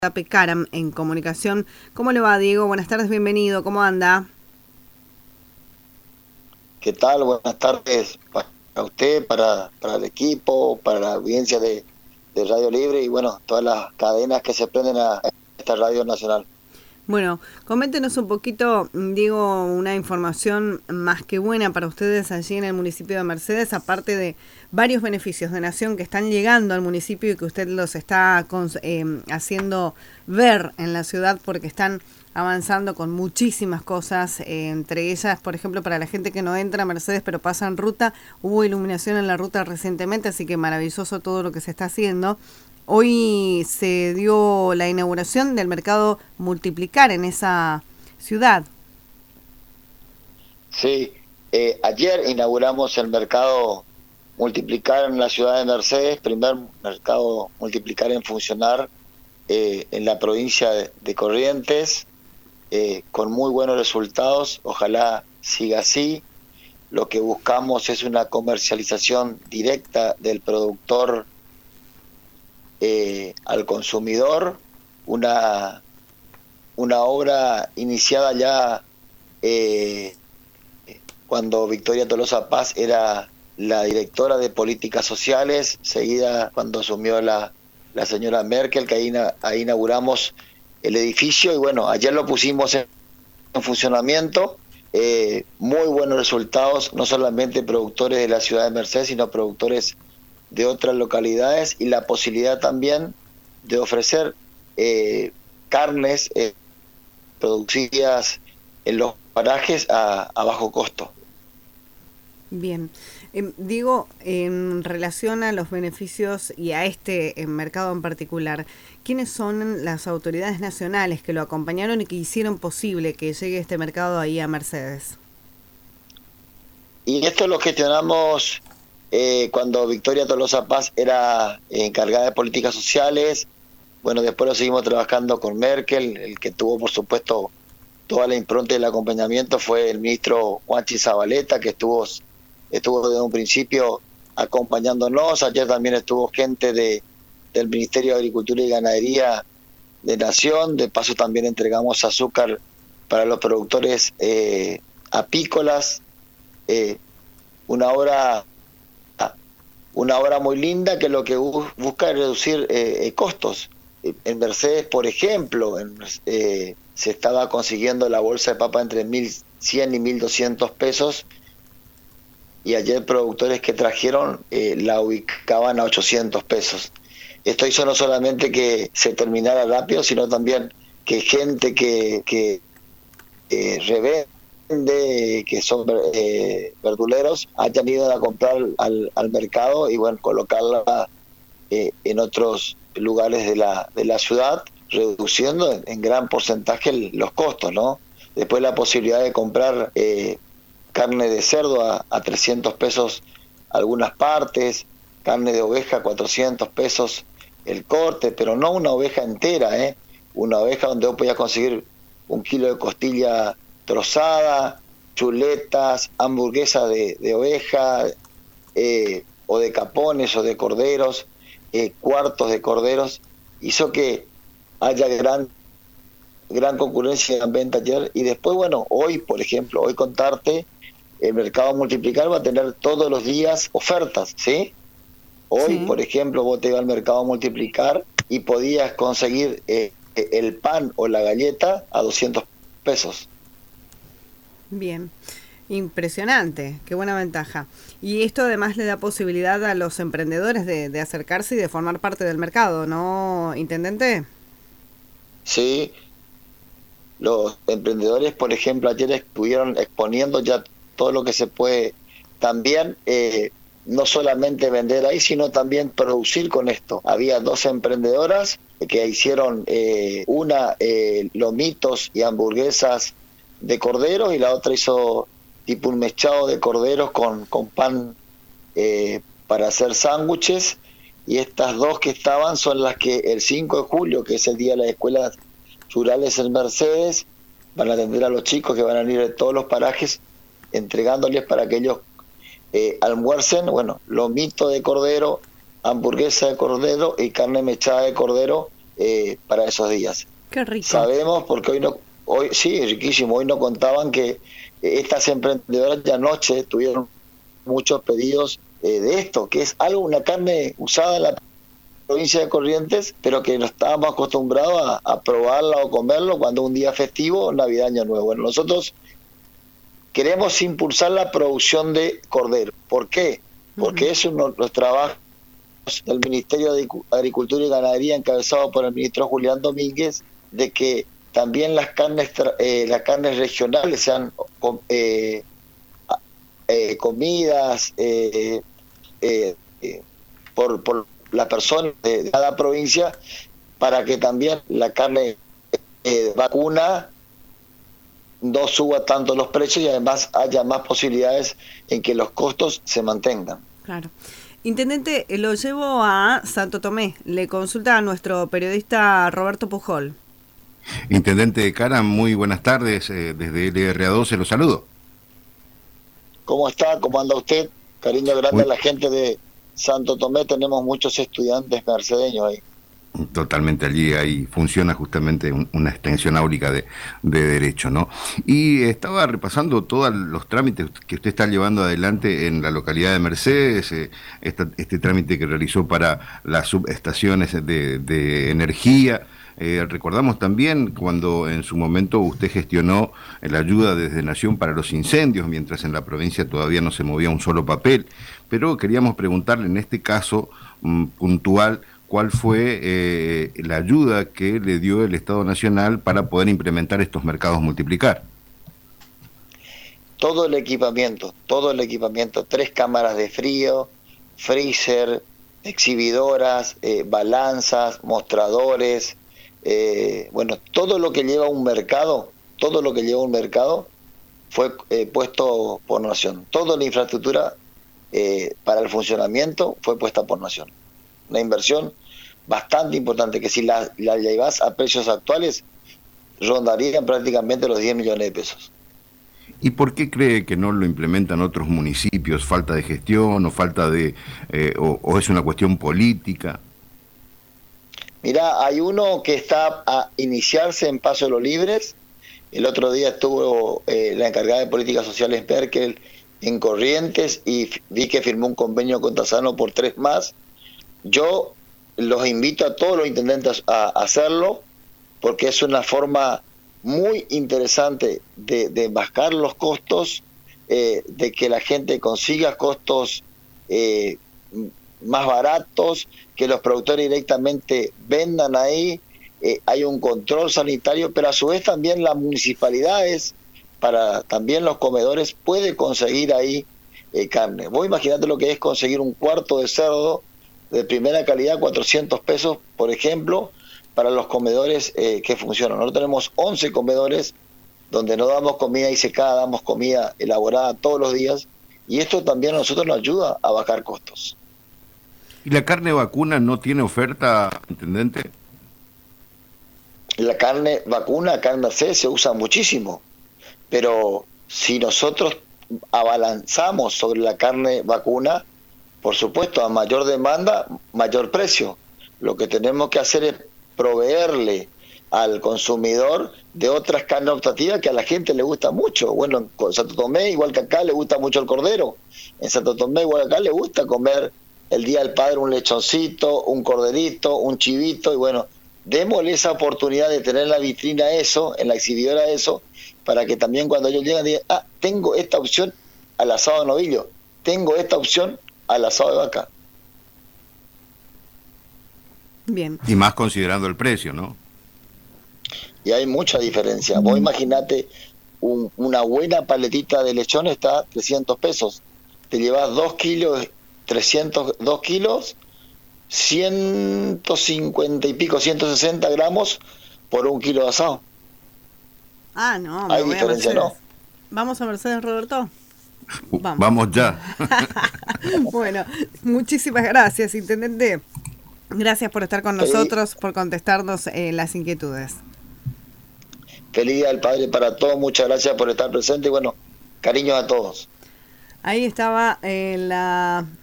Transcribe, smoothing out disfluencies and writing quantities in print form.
Tape Caram en comunicación. ¿Cómo le va, Diego? Buenas tardes, bienvenido. ¿Cómo anda? ¿Qué tal? Buenas tardes para usted, para el equipo, para la audiencia de Radio Libre y bueno, todas las cadenas que se prenden a esta radio nacional. Bueno, coméntenos un poquito, Diego, una información más que buena para ustedes allí en el municipio de Mercedes, aparte de varios beneficios de Nación que están llegando al municipio y que usted los está haciendo ver en la ciudad porque están avanzando con muchísimas cosas, entre ellas, por ejemplo, para la gente que no entra a Mercedes pero pasa en ruta, hubo iluminación en la ruta recientemente, así que maravilloso todo lo que se está haciendo. Hoy se dio la inauguración del mercado Multiplicar en esa ciudad. Sí, ayer inauguramos el mercado Multiplicar en la ciudad de Mercedes, primer mercado Multiplicar en funcionar en la provincia de Corrientes, con muy buenos resultados, ojalá siga así. Lo que buscamos es una comercialización directa del productor al consumidor, una obra iniciada ya cuando Victoria Tolosa Paz era la directora de políticas sociales, seguida cuando asumió la señora Merkel, que ahí inauguramos el edificio y bueno, ayer lo pusimos en funcionamiento. Muy buenos resultados, no solamente productores de la ciudad de Mercedes, sino productores de otras localidades y la posibilidad también de ofrecer carnes producidas en los parajes a bajo costo. Bien. Digo, en relación a los beneficios y a este mercado en particular, ¿quiénes son las autoridades nacionales que lo acompañaron y que hicieron posible que llegue este mercado ahí a Mercedes? Y esto lo gestionamos cuando Victoria Tolosa Paz era encargada de políticas sociales. Bueno, después lo seguimos trabajando con Merkel. El que tuvo, por supuesto, toda la impronta del acompañamiento fue el ministro Juanchi Zabaleta, que estuvo desde un principio acompañándonos. Ayer también estuvo gente del Ministerio de Agricultura y Ganadería de Nación. De paso también entregamos azúcar para los productores apícolas. Una obra muy linda que lo que busca es reducir costos. En Mercedes, por ejemplo, se estaba consiguiendo la bolsa de papa entre 1.100 y 1.200 pesos y ayer productores que trajeron la ubicaban a 800 pesos. Esto hizo no solamente que se terminara rápido, sino también que gente que revende, que son verduleros, hayan ido a comprar al mercado y bueno, colocarla en otros lugares de la ciudad, reduciendo en gran porcentaje los costos, ¿no? Después la posibilidad de comprar carne de cerdo a 300 pesos algunas partes, carne de oveja 400 pesos el corte, pero no una oveja entera, una oveja donde vos podías conseguir 1 kilo de costilla trozada, chuletas, hamburguesas de oveja, o de capones o de corderos, cuartos de corderos. Hizo que haya gran concurrencia en venta ayer. Y después, bueno, hoy, por ejemplo, hoy contarte, el mercado Multiplicar va a tener todos los días ofertas, ¿sí? Hoy, Sí. por ejemplo, vos te ibas al mercado Multiplicar y podías conseguir el pan o la galleta a 200 pesos. Bien, impresionante, qué buena ventaja. Y esto además le da posibilidad a los emprendedores de acercarse y de formar parte del mercado, ¿no, intendente? Sí, los emprendedores, por ejemplo, ayer estuvieron exponiendo ya todo lo que se puede también, no solamente vender ahí, sino también producir con esto. Había 2 emprendedoras que hicieron una lomitos y hamburguesas de cordero y la otra hizo tipo un mechado de corderos con pan para hacer sándwiches. Y estas 2 que estaban son las que el 5 de julio, que es el día de las escuelas rurales en Mercedes, van a atender a los chicos que van a ir de todos los parajes entregándoles para que ellos almuercen, bueno, lomito de cordero, hamburguesa de cordero y carne mechada de cordero para esos días. Qué rico. Sabemos, porque hoy sí, riquísimo, hoy nos contaban que estas emprendedoras ya anoche tuvieron muchos pedidos de esto, que es una carne usada en la provincia de Corrientes, pero que no estábamos acostumbrados a probarla o comerlo cuando un día festivo, Navidad, Año Nuevo. Bueno, nosotros queremos impulsar la producción de cordero. ¿Por qué? Porque es uno de los trabajos del Ministerio de Agricultura y Ganadería, encabezado por el ministro Julián Domínguez, de que también las carnes regionales sean comidas por las personas de cada provincia, para que también la carne vacuna no suba tanto los precios y además haya más posibilidades en que los costos se mantengan. Claro. Intendente, lo llevo a Santo Tomé. Le consulta a nuestro periodista Roberto Pujol. Intendente de Cara, muy buenas tardes. Desde LRA12 lo saludo. ¿Cómo está? ¿Cómo anda usted? Cariño grande a la gente de Santo Tomé. Tenemos muchos estudiantes mercedeños ahí. Totalmente, allí ahí funciona justamente una extensión áurica de derecho, ¿no? Y estaba repasando todos los trámites que usted está llevando adelante en la localidad de Mercedes, este trámite que realizó para las subestaciones de energía. Recordamos también cuando en su momento usted gestionó la ayuda desde Nación para los incendios, mientras en la provincia todavía no se movía un solo papel, pero queríamos preguntarle en este caso puntual, ¿cuál fue la ayuda que le dio el Estado Nacional para poder implementar estos mercados multiplicar? Todo el equipamiento, 3 cámaras de frío, freezer, exhibidoras, balanzas, mostradores, bueno, todo lo que lleva un mercado fue puesto por Nación. Toda la infraestructura para el funcionamiento fue puesta por Nación. Una inversión bastante importante, que si la llevas a precios actuales, rondarían prácticamente los 10 millones de pesos. ¿Y por qué cree que no lo implementan otros municipios? ¿Falta de gestión o falta de o es una cuestión política? Mirá, hay uno que está a iniciarse en Paso de los Libres. El otro día estuvo la encargada de políticas sociales Merkel en Corrientes y vi que firmó un convenio con Tasano por 3 más. Yo los invito a todos los intendentes a hacerlo, porque es una forma muy interesante de bajar los costos, de que la gente consiga costos más baratos, que los productores directamente vendan ahí, hay un control sanitario, pero a su vez también las municipalidades, para también los comedores, puede conseguir ahí carne. Vos imaginate lo que es conseguir un cuarto de cerdo de primera calidad, 400 pesos, por ejemplo, para los comedores que funcionan. Nosotros tenemos 11 comedores donde no damos comida disecada, damos comida elaborada todos los días, y esto también a nosotros nos ayuda a bajar costos. ¿Y la carne vacuna no tiene oferta, intendente? La carne vacuna acá en Mercedes se usa muchísimo, pero si nosotros abalanzamos sobre la carne vacuna, por supuesto, a mayor demanda, mayor precio. Lo que tenemos que hacer es proveerle al consumidor de otras carnes optativas que a la gente le gusta mucho. Bueno, en Santo Tomé, igual que acá, le gusta mucho el cordero. En Santo Tomé, igual que acá, le gusta comer el Día del Padre un lechoncito, un corderito, un chivito, y bueno, démosle esa oportunidad de tener en la vitrina eso, en la exhibidora eso, para que también cuando ellos llegan digan, tengo esta opción al asado de novillo, tengo esta opción al asado de vaca. Bien. Y más considerando el precio, ¿no? Y hay mucha diferencia. Vos imaginate, una buena paletita de lechón está a 300 pesos. Te llevas 2 kilos, 2 kilos, 150 y pico, 160 gramos por 1 kilo de asado. No, hay diferencia, ¿no? ¿Vamos a Mercedes, Roberto? Vamos ya. Bueno, muchísimas gracias, intendente. Gracias por estar con nosotros, por contestarnos las inquietudes. Feliz Día del Padre para todos, muchas gracias por estar presente y bueno, cariños a todos. Ahí estaba la